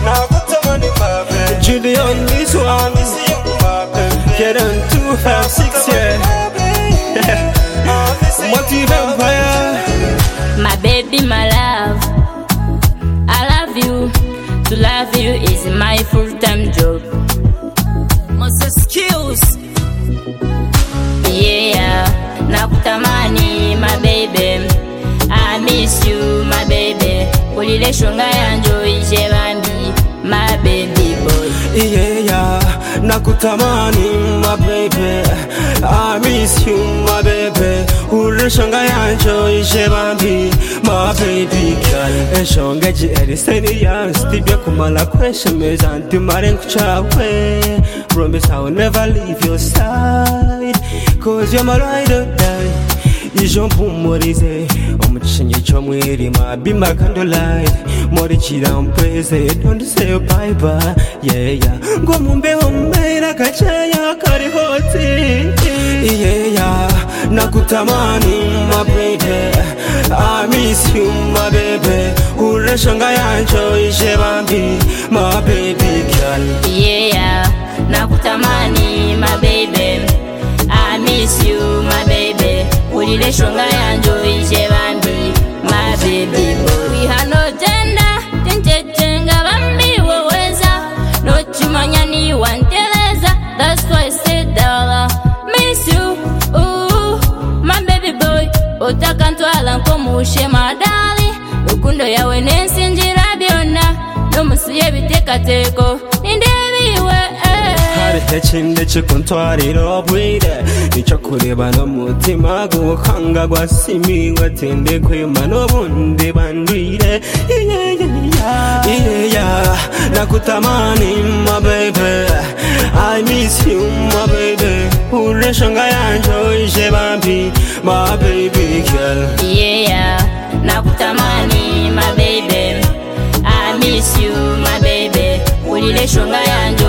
Judy on this one, get on 256, yeah. Motive Empire. My baby, my love, I love you. To love you is my full-time job. Most skills. Yeah, nakutamani, my baby. I miss you, my baby. Ulile shunga yanjo ije bambi, my baby boy. Yeah, nakutamani, my baby. I miss you, my baby. Ulile shunga yanjo ije bambi, my baby girl. Eshonga ji eriseni ya stibia kumala kweshe mezanti maren kuchawe. Promise I will never leave your side, 'cause you're my ride or die. Ijo mpumurize omuchinye chomwirima be my candlelight morichira mpreze don't say bye bye yeah ngo mumbeho mera kachaya kari hoti yeah nakutamani my baby I miss you my baby ureshanga yanjo ije bambi my baby girl yeah nakutamani my baby I miss you my baby ulile shonga yanjo ije bambi my baby boy. We have no gender tenga bambi woweza no chimanya ni wanteleza that's why I said that miss you ooh my baby boy otakantwala nkomushe madali ukundo yawe nensinjira byonna nomusuye bitekateko nindebiwe Hechinde chikuntwariro bwire nico kureba no mutima gukanga gwasimi watende kwema no bundi bandwire yeah nakutamani my baby I miss you my baby ureshanga yanjo ije bambi my baby girl yeah nakutamani my baby I miss you my baby ulile shonga yanjo